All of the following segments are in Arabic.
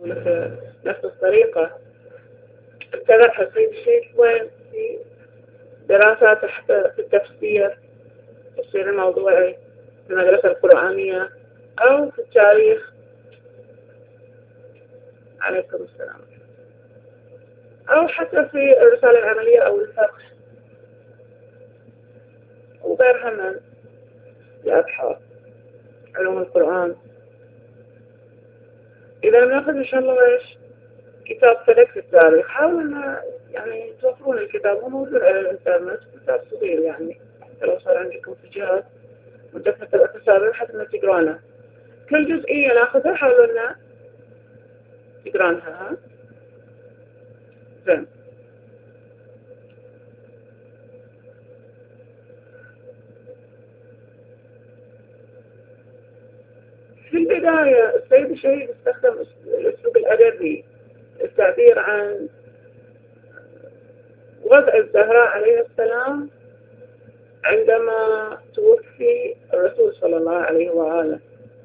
نفس الطريقة ابتدأها السيد الشيخ وين في دراسات في التفسير الموضوعي في المدرسة القرآنية أو في التاريخ. عليكم السلام. أو حتى في الرسالة العملية أو الفقه وغيرها من الأبحاث علوم القرآن. إذا نأخذ إن شاء الله إيش كتاب فلك في التاريخ، حاولوا أن يعني توفرون الكتاب، هو موجود على الإنترنت، كتاب صغير يعني حتى لو صار عندكم في جهاز مدفة الأساسية حتى أن تقرأنا كل جزئية ناخذها، حاولوا أن تقرأنها. زين. في البداية السيد الشهيد استخدم الأسلوب الأدبي للتعبير عن وضع الزهراء عليه السلام عندما توفي الرسول صلى الله عليه وآله.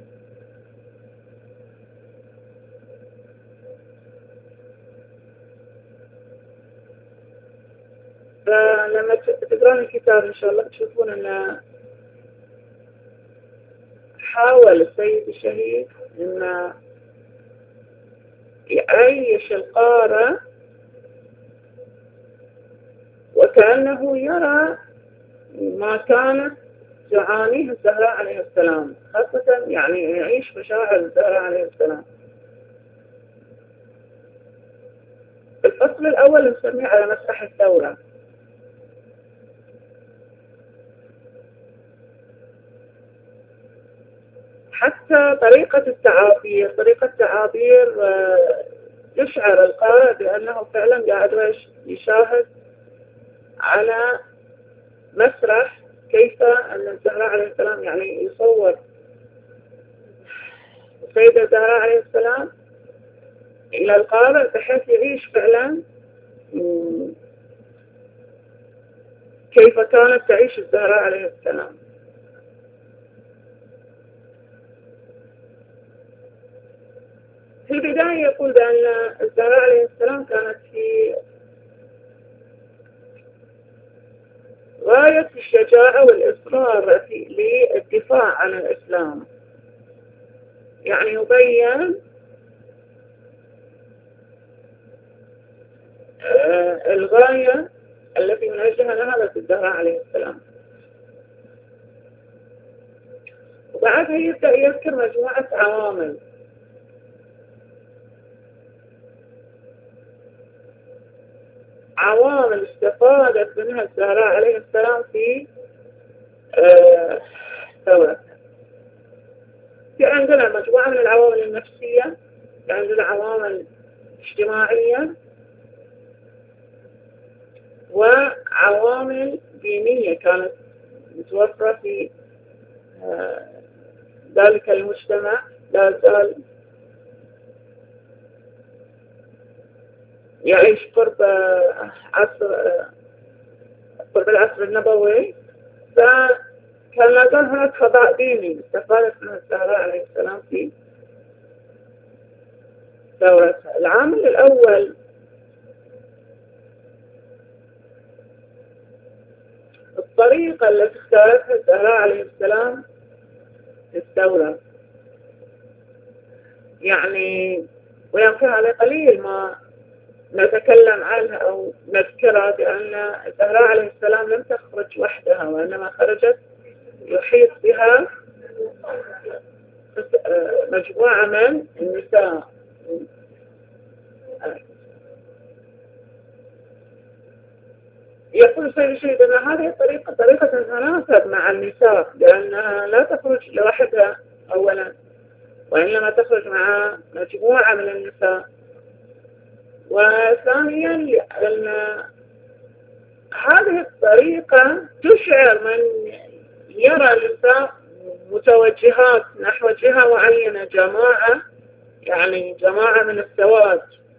فلما تقرأون الكتاب إن شاء الله تشوفون أن حاول السيد الشهيد أن يعيش القارئ وكأنه يرى ما كانت تعانيه الزهراء عليه السلام، خاصة يعني يعيش مشاعر الزهراء عليه السلام. الفصل الأول نسميه على مسرح الثورة. حتى طريقة التعابير يشعر القارئ بأنه فعلا قاعد يشاهد على مسرح كيف أن الزهراء عليه السلام يعني يصور السيدة الزهراء عليه السلام إلى القارئ بحيث يعيش فعلا كيف كانت تعيش الزهراء عليه السلام. في البداية يقول بأن الزهراء عليه السلام كانت في غاية الشجاعة والإصرار للدفاع عن الإسلام، يعني يبين الغاية التي من أجلها نهضت الزهراء عليه السلام. وبعدها يبدأ يذكر مجموعة عوامل استفادت منها الزهراء عليه السلام في ثورتها. في عندنا مجموعة من العوامل النفسية، في عندنا عوامل اجتماعية، وعوامل دينية كانت متوفرة في ذلك المجتمع. لا زال يعيش قرب العصر النبوي، فكان لا زال هناك فضاء ديني استفادت من الزهراء عليه السلام في ثورتها. العامل الأول الطريقة التي اختارتها الزهراء عليه السلام في الثورة، يعني ويمكن على قليل ما نتكلم عنها أو نذكرها، بأن الزهراء عليه السلام لم تخرج وحدها، وإنما خرجت يحيط بها مجموعة من النساء. يقول السيد الشهيد أن هذه طريقة تتناسب مع النساء، لأنها لا تخرج لوحدها أولا، وإنما تخرج مع مجموعة من النساء. وثانيا لأن هذه الطريقة تشعر من يرى النساء متوجهات نحو جهة معينة، جماعة من السواد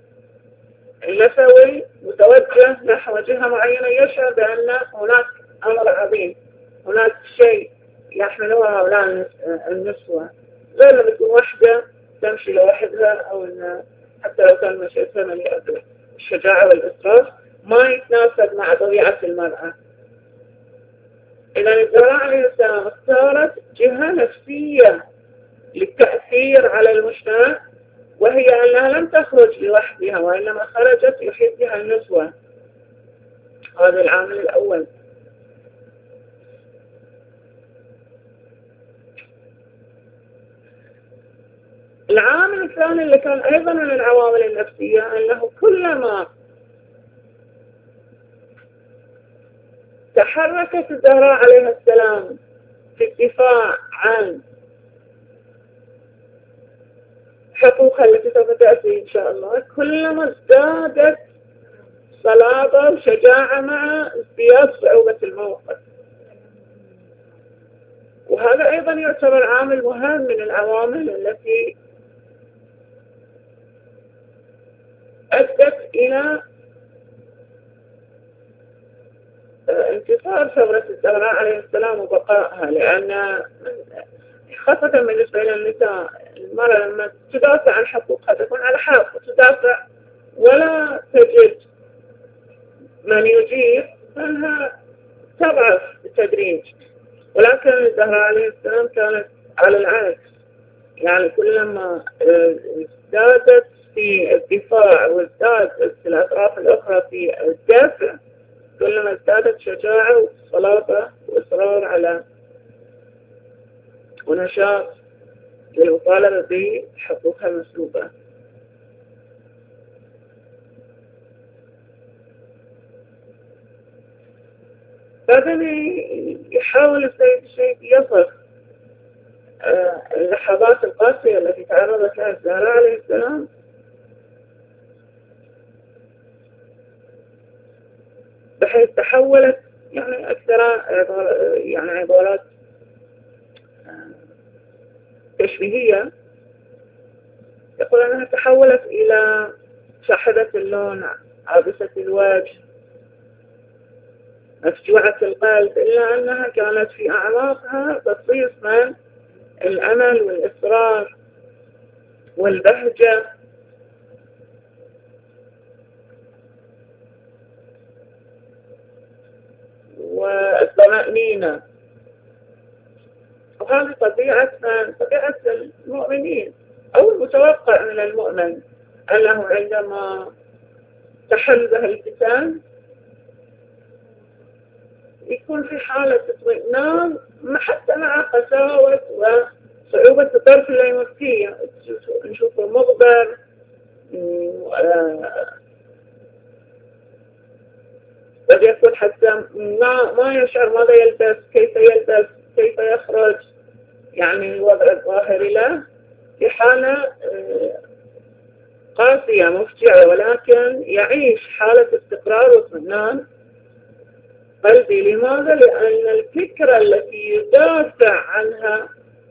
النسوي متوجه نحو جهة معينة، يشعر بأن هناك أمر عظيم، هناك شيء يحملوها هؤلاء النسوة، غير لما تكون وحدة تمشي لوحدها، أو أن حتى لو كان مشيتها مليئة بالشجاعة والإصرار ما يتناسب مع طبيعة المرأة. إذا الزهراء عليه السلام اختارت جهة نفسية للتأثير على المجتمع، وهي أنها لم تخرج لوحدها وإنما خرجت يحيط بها النسوة. هذا العامل الأول. العامل الثاني اللي كان أيضا من العوامل النفسية أنه كلما تحركت الزهراء عليها السلام في الدفاع عن حقوقها التي سوف تأتي إن شاء الله، كلما ازدادت صلابة وشجاعة مع ازدياد صعوبة الموقف. وهذا أيضا يعتبر عامل مهم من العوامل التي أدت إلى انتصار ثورة الزهراء عليه السلام وبقائها. لأن خاصة بالنسبة للنساء، المرأة لما تدافع عن حقوقها تكون على حق وتدافع ولا تجد من يجيب، فإنها تضعف بالتدريج. ولكن الزهراء عليه السلام كانت على العكس، يعني كلما ازدادت في الدفاع وازدادت في الأطراف الأخرى في الدافع، كلما ازدادت شجاعة وصلابة وإصرار على ونشاط للمطالبة بحقوقها المسلوبة. بعدين يحاول السيد الشيخ يصف اللحظات القاسية التي تعرضت لها الزهراء عليه السلام بحيث تحولت، يعني أكثر يعني عبارات تشبيهية، يقول أنها تحولت إلى شاحبة اللون، عابسة الوجه، مفجوعة القلب، إلا أنها كانت في أعماقها بصيص من الأمل والإصرار والبهجة والطمأنينة. وهذه طبيعة المؤمنين، أو المتوقع من المؤمن أنه عندما تحل به الفتن يكون في حالة اطمئنان حتى مع قساوة وصعوبة الظرف اللي يمر فيه. نشوفه مغبر، قد يكون حتى ما يشعر ماذا يلبس، كيف يلبس، كيف يخرج، يعني الوضع الظاهري له في حالة قاسية مفجعة، ولكن يعيش حالة استقرار واطمئنان قلبي. لماذا؟ لأن الفكرة التي يدافع عنها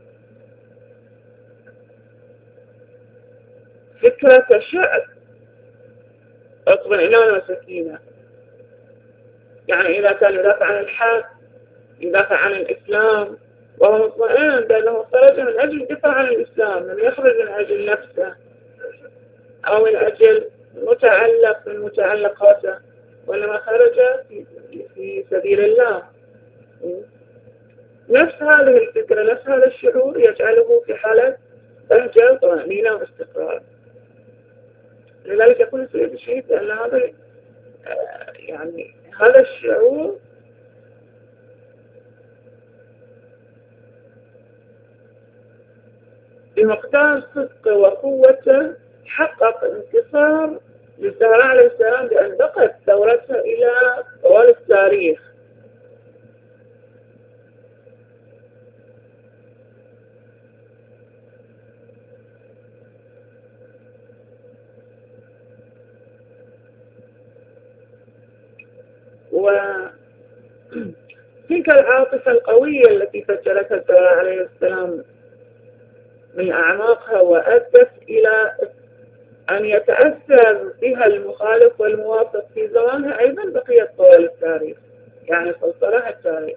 فكرة تشع اطمئنان وسكينة. يعني إذا كان يدافع عن الحق، يدافع عن الإسلام، وهو مطمئن بأنه خرج من أجل الدفاع عن الإسلام، لم يخرج من أجل نفسه أو من أجل متعلق من متعلقاته، وإنما خرج في سبيل الله. نفس هذه الفكرة، نفس هذا الشعور يجعله في حالة بهجة وطمأنينة واستقرار. لذلك يقول السيد الشهيد أن هذا يعني هذا الشعور بمقدار صدقه وقوته حقق انتصار للزهراء عليه السلام، بأن بقت ثورتها إلى طوال التاريخ. وتلك العاطفة القوية التي فجرتها الزهراء عليه السلام من أعماقها وأدت إلى أن يتأثر بها المخالف والموافق في زمانها، أيضا بقيت طوال التاريخ، يعني سلسلها التاريخ.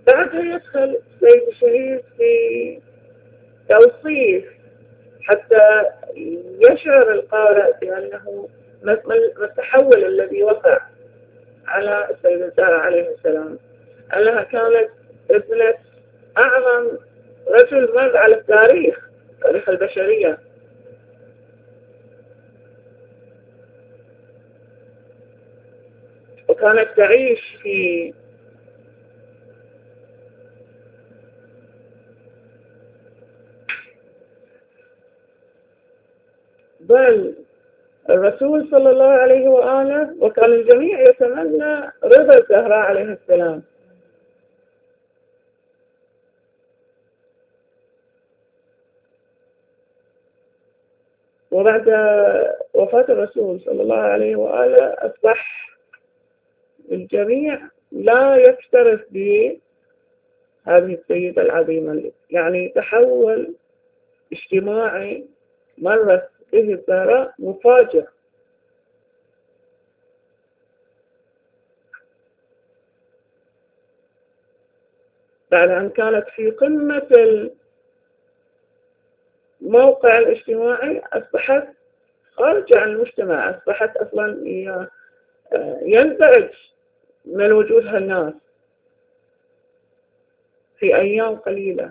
بعدها يدخل السيد الشهيد في توصيف حتى يشعر القارئ بأنه ما التحول الذي وقع على السيدة سارة عليه السلام، أنها كانت ابنة أعظم رجل مر على التاريخ، تاريخ البشرية. وكانت تعيش في ظل الرسول صلى الله عليه وآله، وكان الجميع يتمنى رضا الزهراء عليه السلام. وبعد وفاة الرسول صلى الله عليه وآله أصبح الجميع لا يكترث بهذه السيدة العظيمة، يعني تحول اجتماعي مرت به الزهراء مفاجئ. بعد أن كانت في قمة الموقع الاجتماعي أصبحت خارج عن المجتمع، أصبحت أصلا ينزعج من وجودها الناس في أيام قليلة.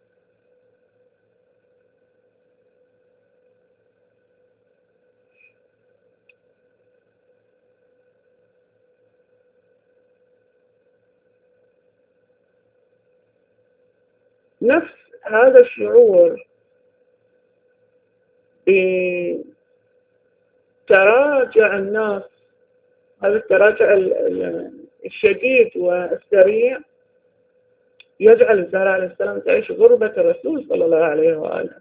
نفس هذا الشعور بتراجع الناس، هذا التراجع الشديد والسريع، يجعل الزهراء عليه السلام تعيش غربة الرسول صلى الله عليه وآله.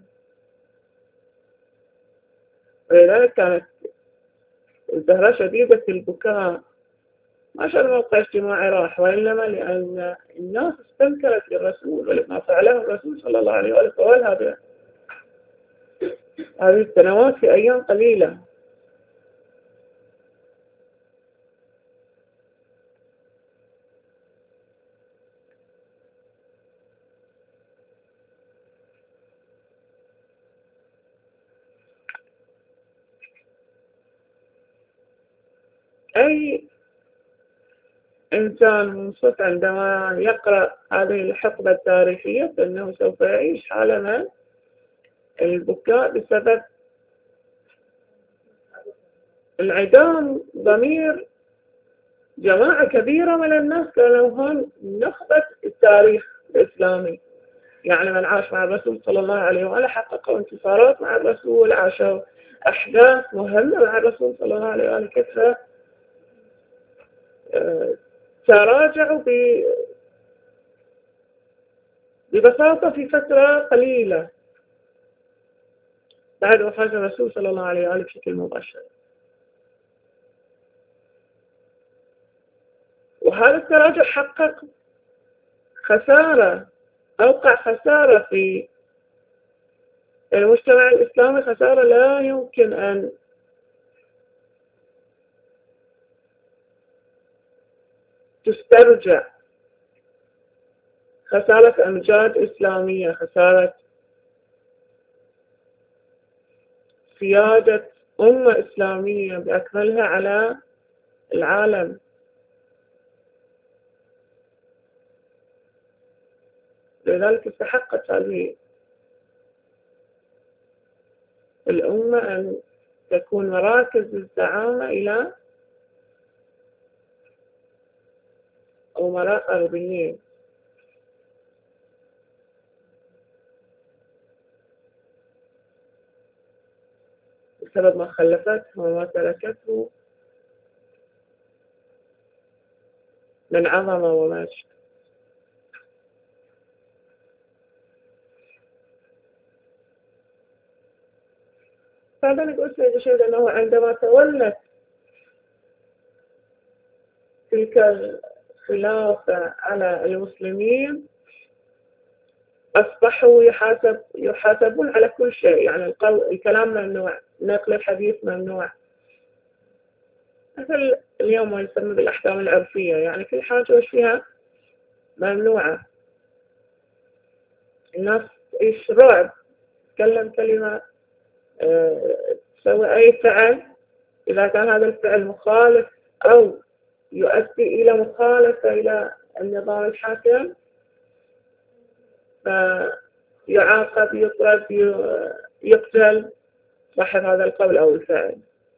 ولذلك كانت الزهراء شديدة البكاء، ما عشان موقع اجتماعي راح، وإنما لأن الناس استنكرت للرسول ولما فعله الرسول صلى الله عليه وآله طوال هذه السنوات في أيام قليلة. أي إنسان منصف عندما يقرأ هذه الحقبة التاريخية فإنه سوف يعيش حالة من البكاء بسبب انعدام ضمير جماعة كبيرة من الناس كانوا هم نخبة التاريخ الإسلامي. يعني من عاش مع الرسول صلى الله عليه وآله حققوا انتصارات مع الرسول، عاشوا أحداث مهمة مع الرسول صلى الله عليه وآله، كيف تراجعوا ببساطة في فترة قليلة بعد وفاة الرسول صلى الله عليه وآله بشكل مباشر. وهذا التراجع حقق خسارة، أوقع خسارة في المجتمع الإسلامي، خسارة لا يمكن أن تسترجع، خسارة أمجاد إسلامية، خسارة سيادة أمة إسلامية بأكملها على العالم. لذلك استحقت هذه الأمة أن تكون مراكز الزعامة إلى أمراء غربيين. بسبب ما خلفته وما تركته من عظمة ومجد. فعندما قلت سيد الشهيد أنه عندما تولت تلك الخلافة على المسلمين أصبحوا يحاسبون على كل شيء، يعني الكلام ممنوع، نقل الحديث ممنوع، مثل اليوم ما يسمى بالأحكام العرفية، يعني كل حاجة وش فيها ممنوعة. الناس تعيش رعب، تتكلم كلمة، تسوي أي فعل، إذا كان هذا الفعل مخالف أو يؤدي إلى مخالفة إلى النظام الحاكم فيعاقب، يطرد، يقتل صاحب هذا القول أو الفعل.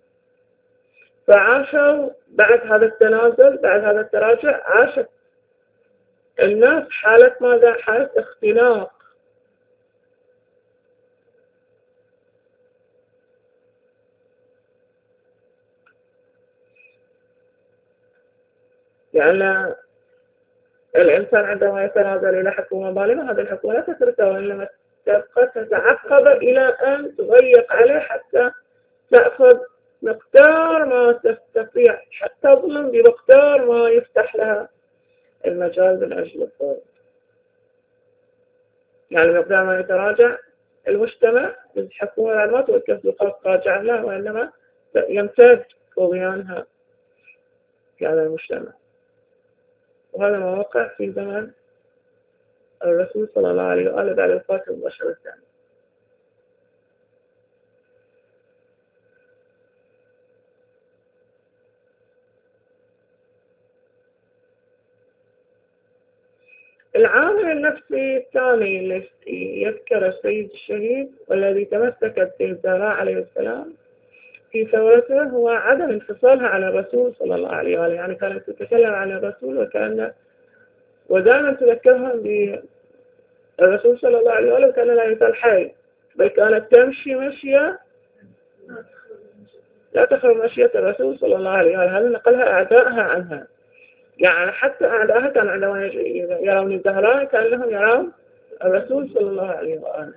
فعاشوا بعد هذا التنازل، بعد هذا التراجع، عاشت الناس حالة ماذا؟ حالة اختناق. لأن الإنسان عندما يتنازل إلى حكومة ظالمة، هذه الحكومة لا تتركه، وإنما تبقى تتعقب إلى أن تضيق عليه حتى تأخذ مقدار ما تستطيع، حتى تظلم بمقدار ما يفتح لها المجال من أجل الظلم. يعني مقدار ما يتراجع المجتمع، الحكومة يعني ما توقف بقصد راجع له، وإنما يمتد طغيانها في هذا المجتمع. وهذا ما وقع في زمن الرسول صلى الله عليه وآله بعد وفاة البشر الثاني. العامل النفسي الثاني اللي يذكر السيد الشهيد والذي تمسكت به الزهراء عليه السلام في ثورته هو عدم انفصالها عن الرسول صلى الله عليه وآله. يعني كانت تتكلم عن الرسول ودائما تذكرهم بالرسول صلى الله عليه وآله، وكان لا يزال حي، بل كانت تمشي مشية لا تخرج مشية الرسول صلى الله عليه وآله. هذا نقلها أعدائها عنها. يعني حتى أعدائها كان عندما يرون الزهراء كان لهم يرون الرسول صلى الله عليه وآله.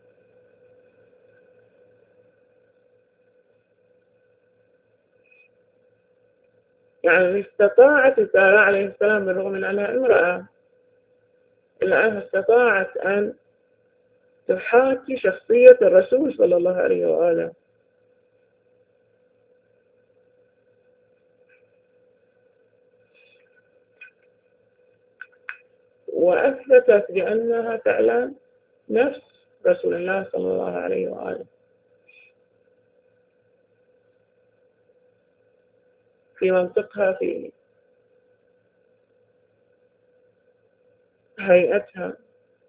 يعني استطاعت الزهراء عليه السلام بالرغم من أنها امرأة، إلا أنها استطاعت أن تحاكي شخصية الرسول صلى الله عليه وآله. وأثبتت بأنها فعلا نفس رسول الله صلى الله عليه وآله في منطقها، في هيئتها.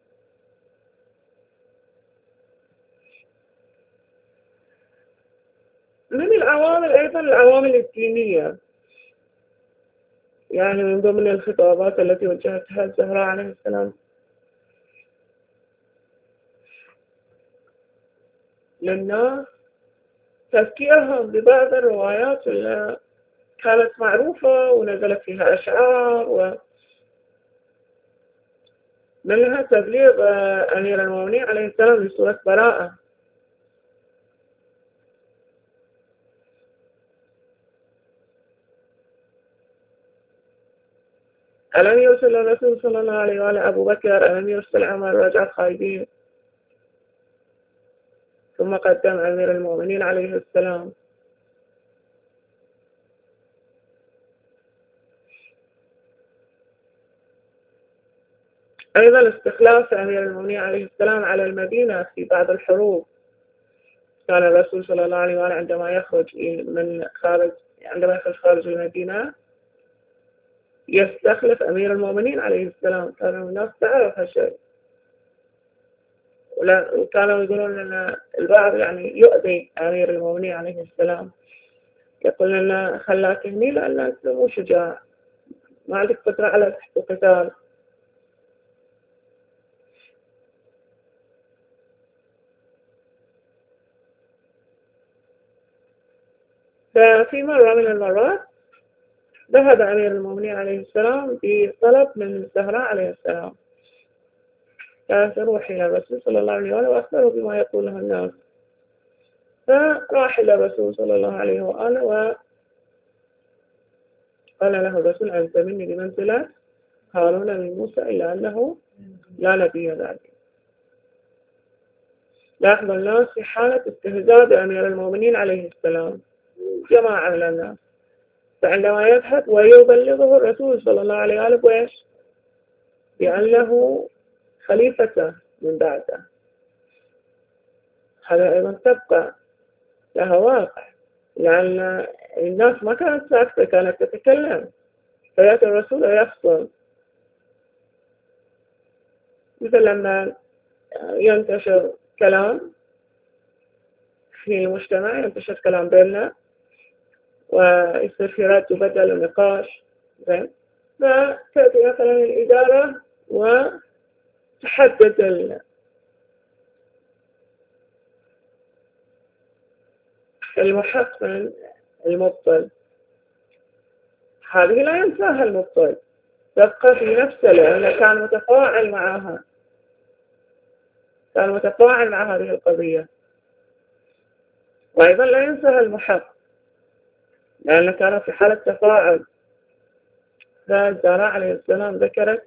من العوامل أيضا العوامل الدينية، يعني من ضمن الخطابات التي وجهتها الزهراء عليه السلام للناس تذكيرهم ببعض الروايات اللي كانت معروفة ونزلت فيها أشعار، ومنها تبليغ أمير المؤمنين عليه السلام لسورة براءة. ألم يرسل الرسول صلى الله عليه وآله أبو بكر، ألم يرسل عمر، رجع خايبين. ثم قدم أمير المؤمنين عليه السلام. أيضا استخلاف أمير المؤمنين عليه السلام على المدينة في بعض الحروب. كان الرسول صلى الله عليه وآله عندما يخرج خارج المدينة يستخلف أمير المؤمنين عليه السلام. كانوا الناس تعرف هالشيء، وكانوا يقولون أن البعض يعني يؤذي أمير المؤمنين عليه السلام، يقول لنا خلاك هني لأن أنت مو شجاع، ما عندك قدرة على القتال. ففي مرة من المرات ذهب أمير المؤمنين عليه السلام بطلب من الزهراء عليه السلام، كانت تروح إلى الرسول صلى الله عليه وآله وأخبره بما يقوله الناس. فراح إلى الرسول صلى الله عليه وآله وقال له الرسول أنت مني بمنزلة هارون من موسى، إلا أنه لا نبي ذلك. لاحظ الناس في حالة استهزاء بأمير المؤمنين عليه السلام، جماعة من الناس. فعندما يذهب ويبلغه الرسول صلى الله عليه وآله وإيش؟ بأنه خليفته من بعده. هذا أيضا تبقى لها واقع، لأن الناس ما كانت ساكتة، كانت تتكلم، فيأتي الرسول ويفصل. مثل لما ينتشر كلام في المجتمع، ينتشر كلام بيننا ويصير في رد وبدل ونقاش، زين، فتأتي مثلا الإدارة وتحدد المحق من المبطل. هذه لا ينساها المبطل، تبقى في نفسه لأنه كان متفاعل معها، كان متفاعل مع هذه القضية. وأيضا لا ينساها المحق لأنه كان في حالة تفاعل. فالزهراء عليه السلام ذكرت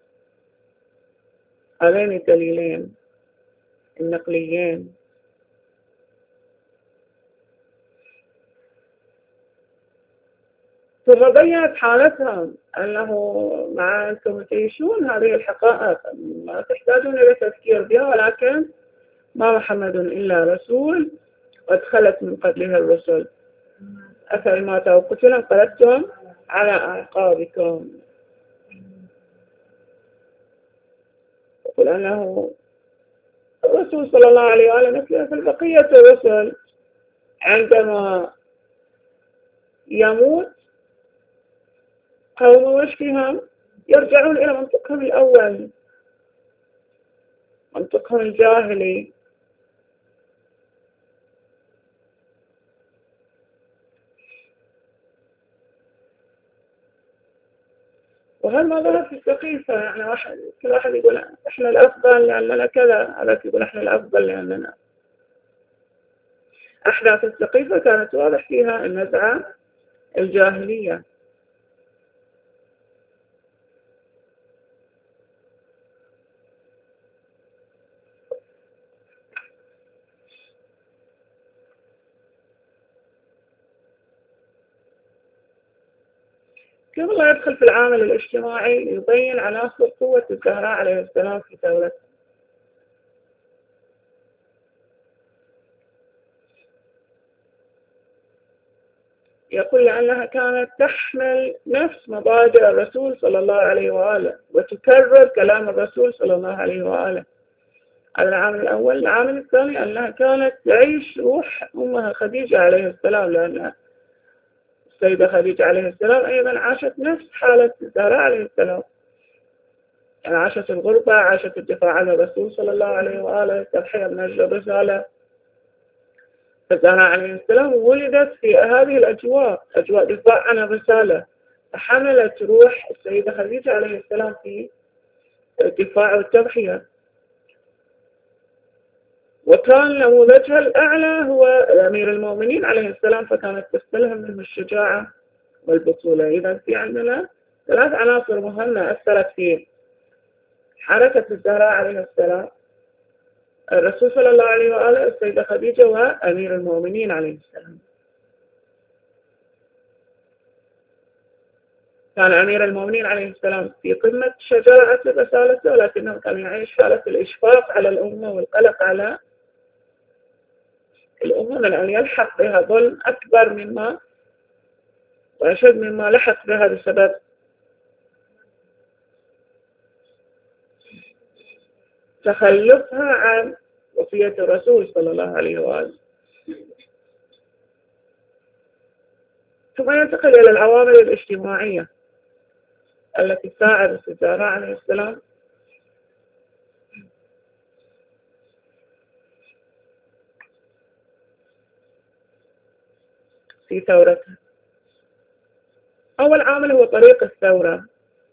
هذين الدليلين النقليين. ثم بيّنت حالتهم أنه مع أنكم تعيشون هذه الحقائق ما تحتاجون إلى تفكير بها، ولكن ما محمد إلا رسول قد خلت من قبله الرسل، أفإن مات أو قتل انقلبتم على أعقابكم. يقول أنه الرسول صلى الله عليه وآله مثل في بقية الرسل عندما يموت قوم وشفهم يرجعون إلى منطقهم الأول، منطقهم الجاهلي. وهل ما ظهر في السقيفة؟ يعني كل واحد يقول إحنا الأفضل لأننا كذا، هذا يقول إحنا الأفضل لأننا. أحداث السقيفة كانت واضح فيها النزعة الجاهلية. قبل لا يدخل في العامل الاجتماعي يبين عناصر قوة الزهراء عليه السلام في دولته. يقول لأنها كانت تحمل نفس مبادئ الرسول صلى الله عليه وآله وتكرر كلام الرسول صلى الله عليه وآله. هذا العامل الأول. العامل الثاني أنها كانت تعيش روح أمها خديجة عليه السلام، لأن السيدة خديجة عليه السلام أيضا عاشت نفس حالة الزهراء عليه السلام، يعني عاشت الغربة، عاشت الدفاع عن الرسول صلى الله عليه وآله، التضحية من أجل الرسالة. فالزهراء عليه السلام ولدت في هذه الأجواء، أجواء دفاع عن الرسالة، فحملت روح السيدة خديجة عليه السلام في الدفاع والتضحية. وكان نموذجها الأعلى هو أمير المؤمنين عليه السلام، فكانت تستلهم منه الشجاعة والبطولة. إذا في عندنا ثلاث عناصر مهمة أثرت في حركة الزهراء عليه السلام: الرسول صلى الله عليه وآله، السيدة خديجة، وأمير المؤمنين عليه السلام. كان أمير المؤمنين عليه السلام في قمة شجاعة رسالته، ولكنه كان يعيش حالة الإشفاق على الأمة والقلق على الأمة، لأن يلحق بها ظلم أكبر مما وأشد مما لحق بها بسبب تخلفها عن وصية الرسول صلى الله عليه وآله. ثم ينتقل إلى العوامل الاجتماعية التي ساعدت الزهراء عليه السلام في ثورته. أول عامل هو طريق الثورة.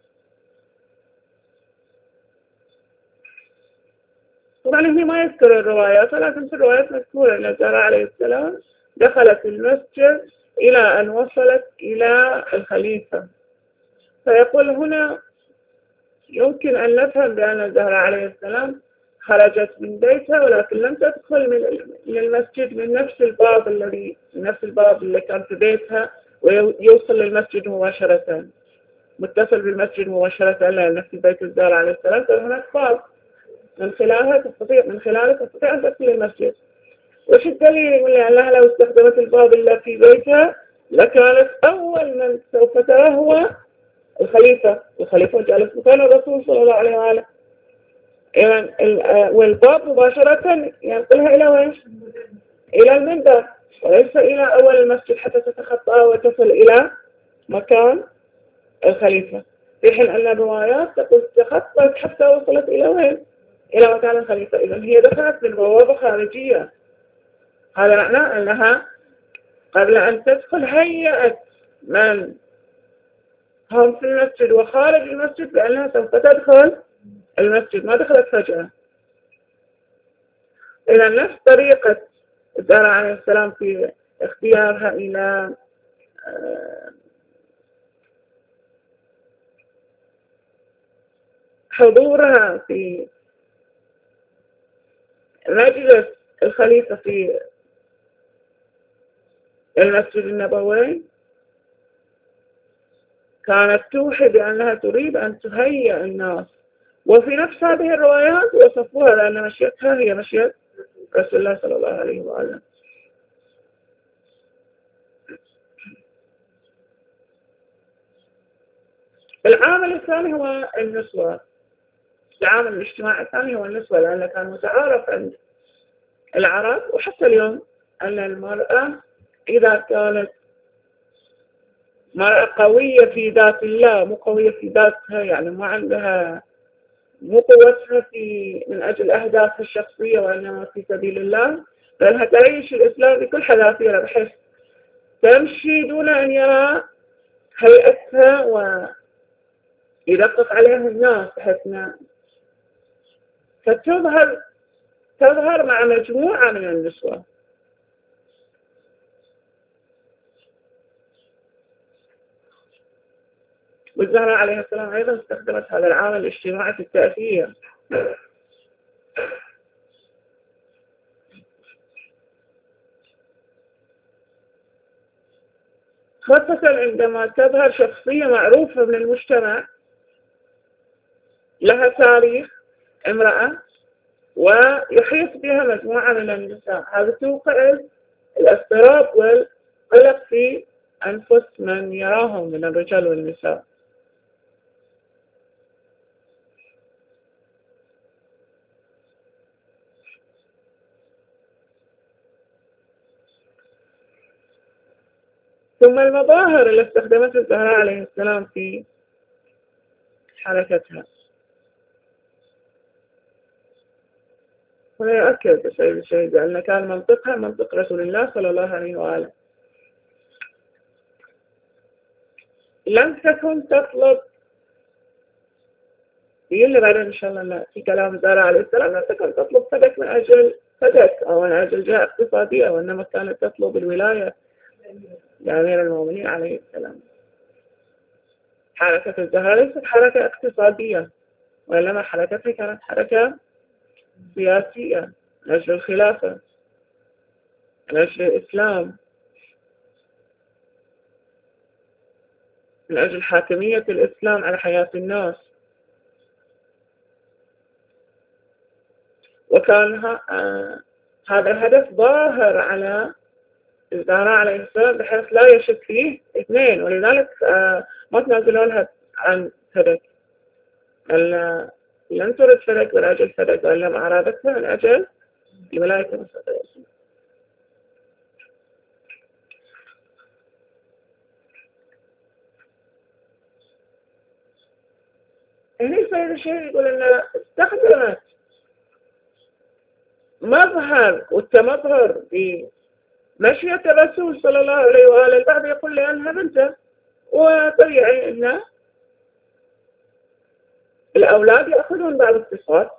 طبعا هنا ما يذكر الروايات، ولكن في الروايات مذكورة أن الزهراء عليه السلام دخلت المسجد إلى أن وصلت إلى الخليفة. فيقول هنا يمكن أن نفهم بأن الزهراء عليه السلام خرجت من بيتها، ولكن لم تدخل من المسجد من نفس الباب اللي كان في بيتها ويوصل للمسجد مباشرة. متصل بالمسجد مباشرة لأن في بيت الزهراء عليه السلام كان هناك باب من خلاله تستطيع أن تدخل المسجد. وش الدليل؟ يقول لأنها لو استخدمت الباب إلا في بيتها لكانت أول من سوف تراه هو الخليفة جالس مكان الرسول صلى الله عليه وآله. والباب مباشرة ينقلها إلى وين؟ إلى المنبر وليس إلى أول المسجد حتى تتخطى وتصل إلى مكان الخليفة، في حين أن الروايات تقول تخطت حتى وصلت إلى وين؟ إلى مكان الخليفة. إذن هي دخلت من بوابة خارجية. هذا معناه أنها قبل أن تدخل هيئت من هم في المسجد وخارج المسجد بأنها سوف تدخل المسجد، ما دخلت فجأة. إذا نفس طريقة الزهراء عليه السلام في اختيارها إلى حضورها في مجلس الخليفة في المسجد النبوي كانت توحي بأنها تريد أن تهيئ الناس، وفي نفس هذه الروايات وصفوها لأن مشيتها هي مشيت رسول الله صلى الله عليه وآله. العامل الثاني هو النسوة. العامل الاجتماعي الثاني هو النسوة، لأنه كان متعارف عند العرب وحتى اليوم أن المرأة إذا كانت مرأة قوية في ذات الله، مو قوية في ذاتها، يعني ما عندها مو قوتها من أجل أهدافها الشخصية وإنما في سبيل الله، فإنها تعيش الإسلام بكل حذافيرها بحيث تمشي دون أن يرى هيئتها ويدقق عليها الناس، بحيث تظهر مع مجموعة من النسوة. والزهراء عليه السلام أيضا استخدمت هذا العامل الاجتماعي في التأثير. خاصة عندما تظهر شخصية معروفة من المجتمع لها تاريخ، امرأة، ويحيط بها مجموعة من النساء، هذا توقع الاضطراب والقلق في أنفس من يراهم من الرجال والنساء. ثم المظاهر اللي استخدمتها الزهراء عليه السلام في حركتها، هنا يؤكد السيد الشهيد بأن كان منطقها منطق رسول الله صلى الله عليه وآله. لم تكن تطلب، يقول بعدين إن شاء الله في كلام الزهراء عليه السلام، لم تكن تطلب فدك من أجل فدك أو من أجل جهة اقتصادية، وإنما كانت تطلب الولاية لأمير المؤمنين عليه السلام. حركة الزهراء ليست حركة اقتصادية، وإنما حركتها كانت حركة سياسية من أجل الخلافة، من أجل الإسلام، من أجل حاكمية الإسلام على حياة الناس. وكان هذا الهدف ظاهر على الزهراء عليه السلام بحيث لا يشك فيه اثنين، ولذلك ما تنازلوا لها عن فدك، لن ترد فدك من أجل فدك، وإنما أرادتها من أجل الولاية المستقلة. هنا السيد الشهيد يقول أن استخدمت مظهر والتمظهر بمشية الرسول صلى الله عليه وآله. البعض يقول لأنها بنته، وطبيعي أن الأولاد يأخذون بعض الصفات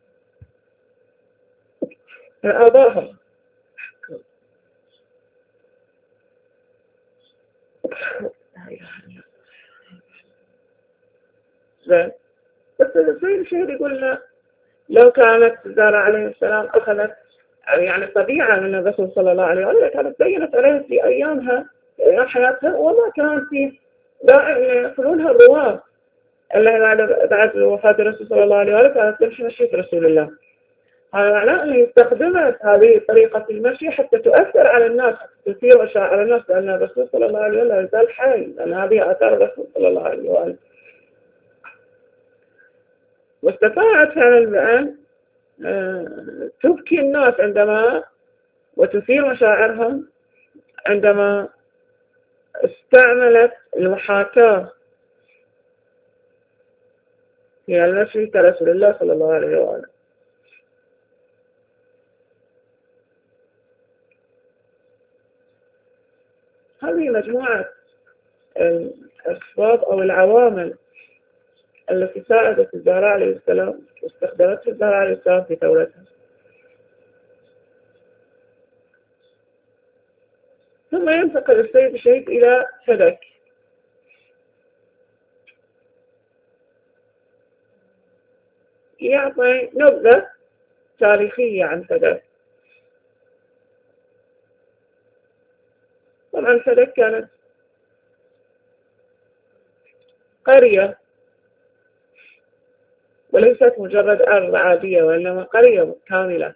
من آبائهم. زين، بس السيد الشهيد يقول لو كانت الزهراء عليه السلام أخذت يعني طبيعة من الرسول صلى الله عليه وسلم كانت بينت عليه في أيام حياتها، وما كان في يقولونها الرواة اللي بعد وفاة الرسول صلى الله عليه وسلم كانت تمشي مشية رسول الله. هذا معناه أنه استخدمت هذه طريقة المشي حتى تؤثر على الناس، تثير مشاعر الناس بأن الرسول صلى الله عليه وسلم يزال حي، لأن هذه آثار الرسول صلى الله عليه وسلم. واستطاعت فعلا بأن تبكي الناس عندما وتثير مشاعرهم عندما استعملت المحاكاة في المشي كرسول الله صلى الله عليه وسلم. هذه مجموعة الأسباب أو العوامل التي ساعدت الزهراء عليه السلام واستخدمتها الزهراء عليه السلام في دولتها. ثم ينتقل السيد الشهيد إلى فدك. يعطي نبذة تاريخية عن فدك. طبعا فدك كانت قرية وليست مجرد أرض عادية، وإنما قرية كاملة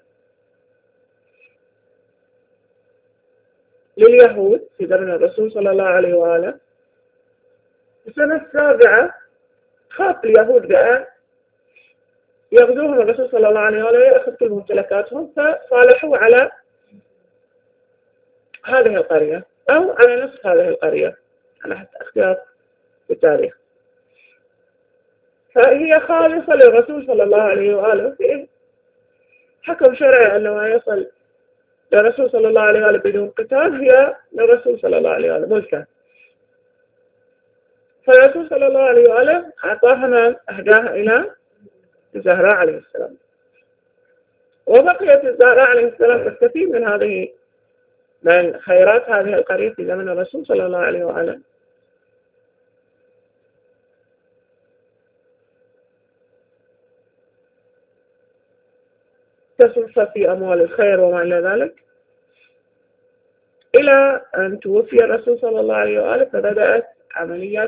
لليهود في زمن الرسول صلى الله عليه وآله. في السنة 7 خاف اليهود بأن يغزوهم الرسول صلى الله عليه وآله ويأخذ كل ممتلكاتهم، فصالحوا على هذه القرية أو على نصف هذه القرية على حسب اختيار في التاريخ. فهي خالصة للرسول صلى الله عليه وآله في حكم شرعي أنه ما يصل للرسول صلى الله عليه وآله بدون قتال هي للرسول صلى الله عليه وآله ملكا. فالرسول صلى الله عليه وآله أعطاها من أهداها إلى الزهراء عليه السلام، وبقيت الزهراء عليه السلام تستفيد من خيرات هذه القرية في زمن الرسول صلى الله عليه وآله. تصرف في أموال الخير وما إلى ذلك، إلى أن توفي الرسول صلى الله عليه وآله فبدأت عملية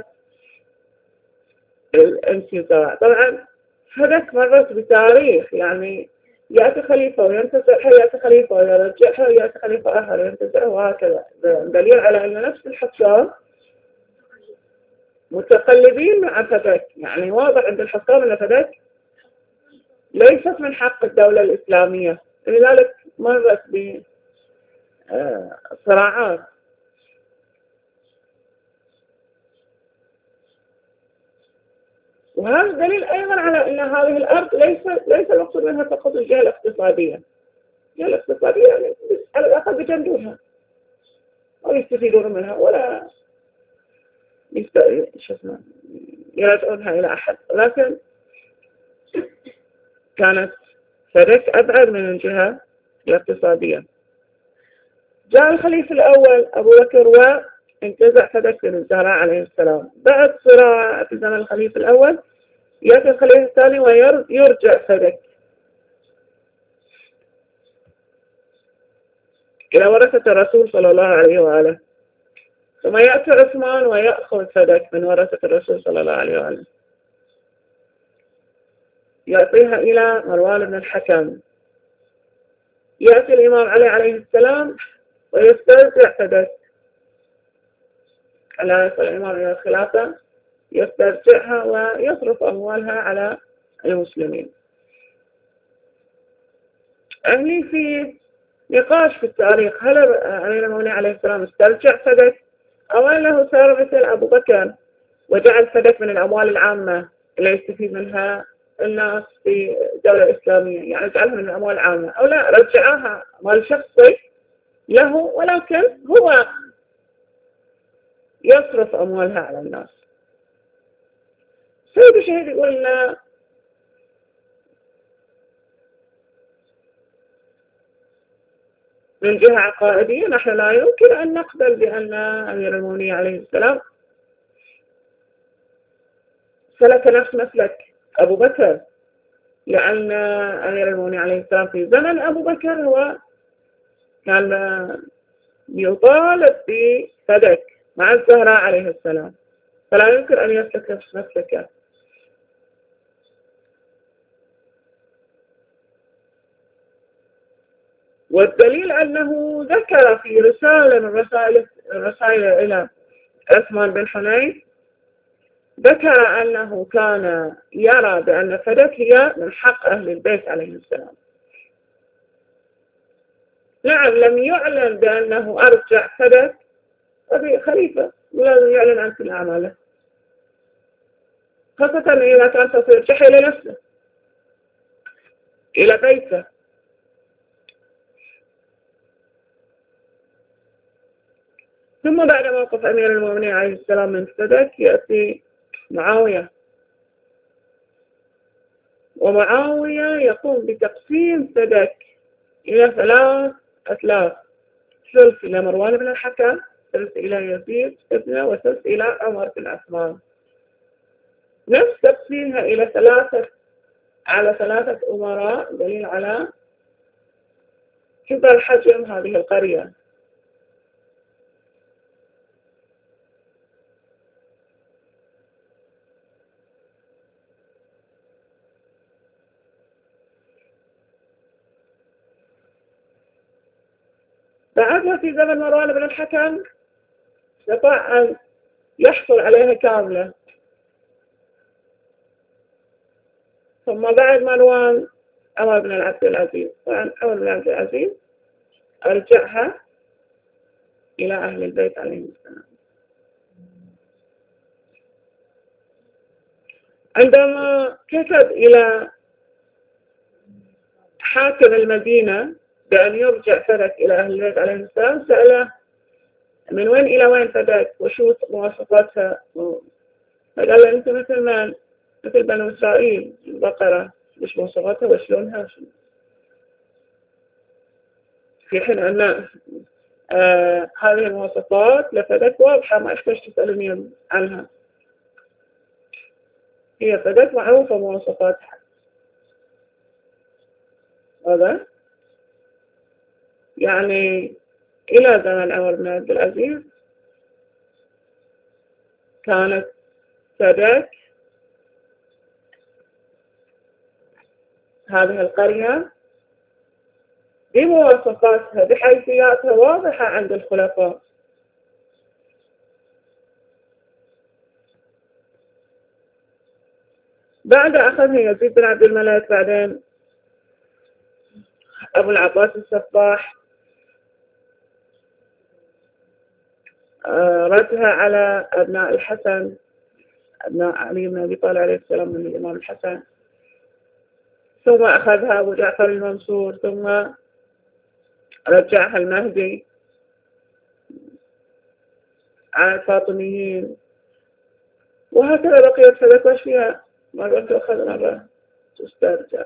الانتزاع. طبعا هذاك مرت بتاريخ، يعني يأتي خليفة وينتزعها، يأتي خليفة ويرجعها، يأتي خليفة آخر وينتزعها، وهكذا. دليل على أن نفس الحكام متقلبين مع فدك. يعني واضح عند الحكام أن فدك ليست من حق الدولة الإسلامية، لذلك مرت بصراعات. وهذا دليل أيضا على أن هذه الأرض ليس المقصود منها فقط الجهة الاقتصادية. الجهة الاقتصادية يعني على الأقل بجندوها أو يستفيدون منها ولا يرجعونها إلى أحد، لكن كانت فدك أبعد من الجهة الاقتصادية. جاء الخليفة الأول أبو بكر وانتزع فدك من الزهراء عليه السلام. بعد صراع في زمن الخليفة الأول يأتي الخليفة الثاني ويرجع فدك إلى ورثة الرسول صلى الله عليه وآله، ثم يأتي عثمان ويأخذ فدك من ورثة الرسول صلى الله عليه وآله، يعطيها إلى مروان بن الحكم. يأتي الإمام علي عليه السلام ويسترجع فدك. على يصل الإمام إلى الخلافة يسترجعها ويصرف أموالها على المسلمين. أهلي في نقاش في التاريخ، هل أمير المؤمنين عليه السلام استرجع فدك أو أنه صار مثل أبو بكر وجعل فدك من الأموال العامة اللي يستفيد منها الناس في الدولة الإسلامية، يعني جعلها من الأموال العامة، أو لا رجعها مال شخصي له ولكن هو يصرف أموالها على الناس. سيد الشهيد يقول لنا من جهة عقائدية نحن لا يمكن أن نقبل بأن أمير المؤمنين عليه السلام سلك نفس مسلك أبو بكر، لأن أمير المؤمنين عليه السلام في زمن أبو بكر هو كان يطالب بفدك مع الزهراء عليه السلام، فلا يمكن أن يسلك نفس مسلكه. والدليل أنه ذكر في رسالة من الرسائل إلى عثمان بن حنيف، ذكر أنه كان يرى بأن فدك هي من حق أهل البيت عليه السلام. نعم، لم يعلن بأنه أرجع فدك، هذه خليفة ولازم يعلن عن كل أعماله، خاصة إذا كان سوف يرجع إلى نفسه، إلى بيته. ثم بعد موقف أمير المؤمنين عليه السلام من فدك يأتي معاوية، ومعاوية يقوم بتقسيم فدك إلى 3 أثلاث: ثلث إلى مروان بن الحكم، ثلث إلى يزيد ابنه، وثلث إلى عمر بن عثمان. نفس تقسيمها إلى 3 أمراء دليل على كبر حجم هذه القرية. بعدها في زمن مروان بن الحكم استطاع أن يحصل عليها كاملة، ثم بعد مروان عمر بن عبد العزيز، طبعا عمر بن عبد العزيز أرجعها إلى أهل البيت عليهم السلام. عندما كتب إلى حاكم المدينة بأن يرجع فدك إلى أهل البيت عليهم السلام، سأله من وين إلى وين فدك وشو مواصفاتها، فقال له أنت مثل بنو إسرائيل البقرة، مش مواصفاتها وشلونها. في حين أن هذه المواصفات لفدك واضحة، ما أحتاج تسألني عنها، هي فدك معروفة مواصفاتها. هذا يعني إلى زمن عمر بن عبد العزيز كانت فدك هذه القرية بمواصفاتها بحيثياتها واضحة عند الخلفاء. بعد أخذها يزيد بن عبد الملك، بعدين أبو العباس السفاح ردها على أبناء الحسن، أبناء علي بن أبي طالب عليه السلام من الإمام الحسن، ثم أخذها أبو جعفر المنصور، ثم رجعها المهدي على الفاطميين، وهكذا بقيت فدك وشفيها، مرة تأخذ مرة تسترجع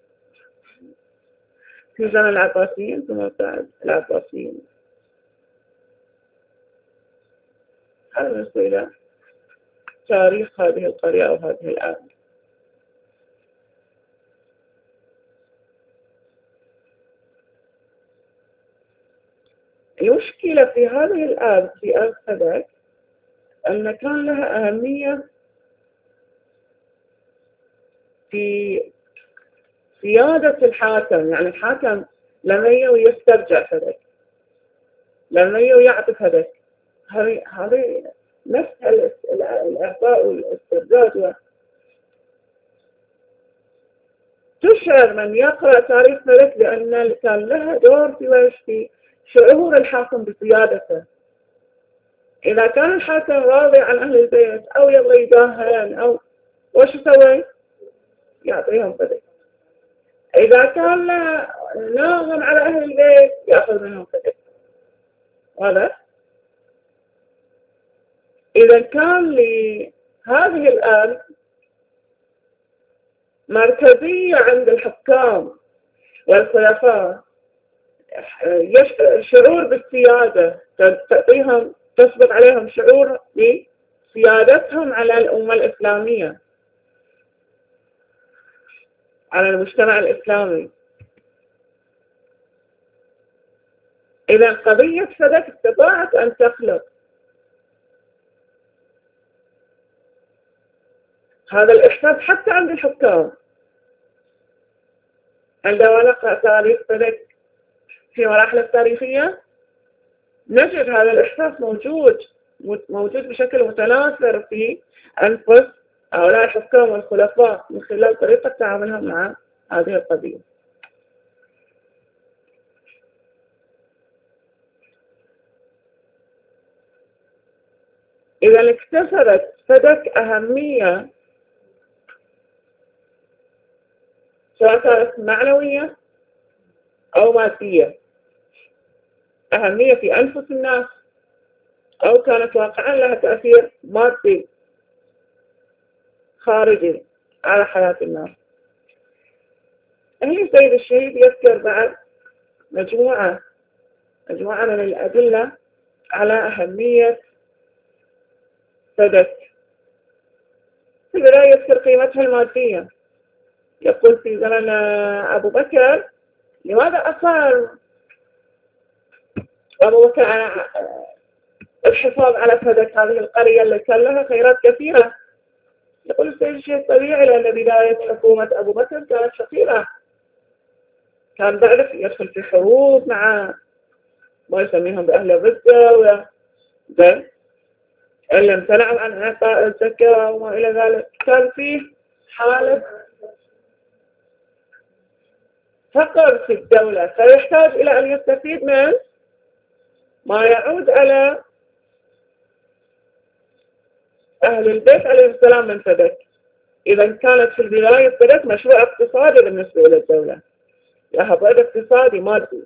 في زمن العباسيين ثم بعد العباسيين. هذا بالنسبة إلى تاريخ هذه القرية أو هذه الآن. المشكلة في هذه الآن في آل فدك أن كان لها أهمية في سيادة الحاكم، يعني الحاكم لما يسترجع فدك، لما يعطي فدك، هذه نفس الإعطاء والاسترداد. تشعر من يقرأ تاريخ فدك بأن كان لها دور في شعور الحاكم بسيادته. إذا كان الحاكم راضي عن أهل البيت أو يبغى يداهن أو وش يسوي؟ يعطيهم فدك. إذا كان ناغم على أهل البيت يأخذ منهم فدك. هذا إذا كان لهذه الآن مركزية عند الحكام والخلفاء، شعور بالسيادة، تعطيهم تسبق عليهم شعور بسيادتهم على الأمة الإسلامية، على المجتمع الإسلامي. إذا قضية فدك استطاعت أن تخلق هذا الإحساس حتى عند الحكام. عندما نقرأ تاريخ فدك في مراحل التاريخية نجد هذا الإحساس موجود بشكل متناثر في أنفس هؤلاء الحكام والخلفاء من خلال طريقة تعاملهم مع هذه القضية. إذا اكتسبت فدك أهمية سواء كانت معنوية أو مادية، أهمية في أنفس الناس، أو كانت واقعا لها تأثير مادي خارجي على حياة الناس. هنا السيد الشهيد يذكر بعد مجموعة من الأدلة على أهمية فدك. في البداية يذكر قيمتها المادية، يقول في زمن أبو بكر لماذا أصر أبو بكر على الحفاظ على فدك هذه القرية التي كان لها خيرات كثيرة؟ يقول السيد الشيخ طبيعي لأن بداية حكومة أبو بكر كانت شقيرة، كان بعد يدخل في حروب مع ما يسميهم بأهل الردة اللي امتنعوا عن إعطاء الزكاة وما إلى ذلك. كان فيه حالة فقر في الدولة، فيحتاج إلى أن يستفيد من ما يعود على أهل البيت عليه السلام من فدك. إذا كانت في البداية فدك مشروع اقتصادي بالنسبة إلى الدولة، لها بعد اقتصادي مادي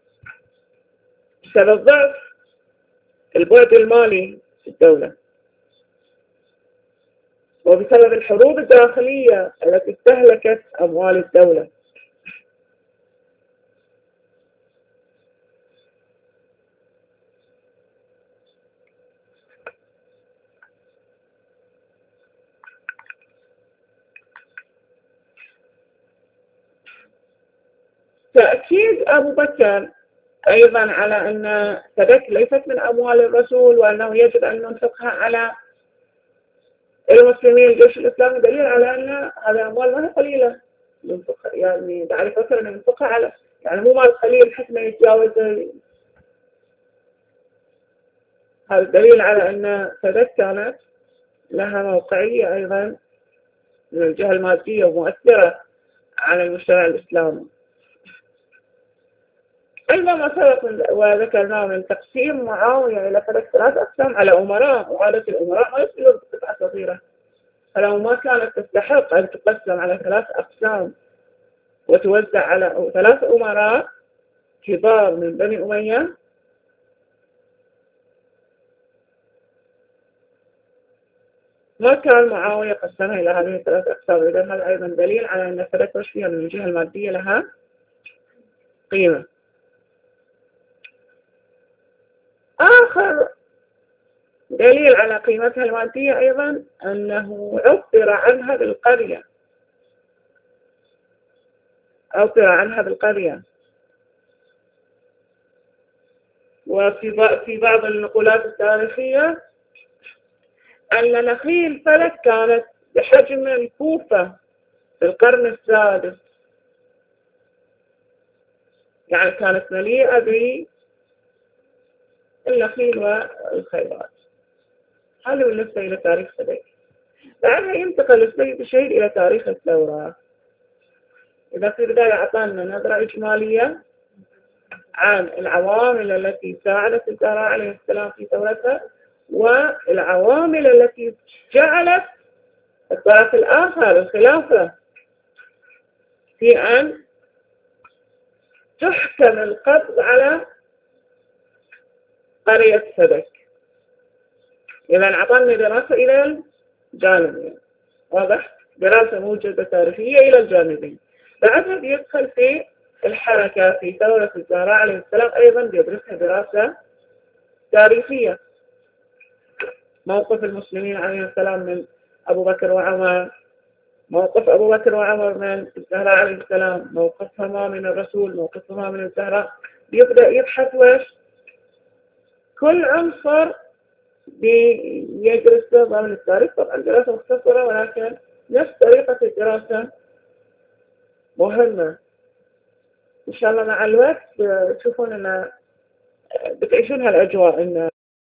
بسبب ضعف البعد المالي في الدولة، وبسبب الحروب الداخلية التي استهلكت أموال الدولة. تأكيد أبو بكر أيضا على أن فدك ليست من أموال الرسول وأنه يجب أن ننفقها على المسلمين الجيش الإسلامي دليل على أن هذه الأموال ما هي قليلة، يعني تعرف فكرة أن ننفقها على يعني مو مال قليل حتى ما يتجاوز. هذا دليل على أن فدك كانت لها موقعية أيضا من الجهة المادية ومؤثرة على المجتمع الإسلامي. أيضا ما سبق وذكرنا من تقسيم معاوية إلى ثلاث أقسام على أمراء، وعادة الأمراء ما يصيرون قطعة صغيرة، فلو ما كانت تستحق أن تقسم على 3 أقسام وتوزع على 3 أمراء كبار من بني أمية، ما كان معاوية قسمها إلى هذه 3 أقسام. إذا هذا أيضا دليل على أن فدك فيها من الجهة المادية لها قيمة. آخر دليل على قيمتها المادية أيضا أنه عبر عنها بالقرية. وفي بعض النقولات التاريخية أن نخيل فلك كانت بحجم الكوفة في القرن السادس، يعني كانت مليئة بالنخيل والخيرات. هذا بالنسبة إلى تاريخ فدك. بعدها ينتقل السيد الشهيد إلى تاريخ الثورة. إذا في البداية أعطانا نظرة إجمالية عن العوامل التي ساعدت الزهراء عليه السلام في ثورتها، والعوامل التي جعلت الطرف الآخر الخلافة في أن تحكم القبض على قرية فدك. إذا أعطانا دراسة إلى الجانبين، واضح؟ دراسة موجودة تاريخية إلى الجانبين. بعدها بيدخل في الحركة في ثورة الزهراء عليه السلام، أيضا بيدرسها دراسة تاريخية. موقف المسلمين عليه السلام من أبو بكر وعمر، موقف أبو بكر وعمر من الزهراء عليه السلام، موقفهما من الرسول، موقفهما من الزهراء. بيبدأ يبحث كل عنصر بيدرسه ضمن التاريخ. طبعا دراسة مختصرة ولكن نفس طريقة الدراسة مهمة. إن شاء الله مع الوقت تشوفون أن بتعيشون هالأجواء، إن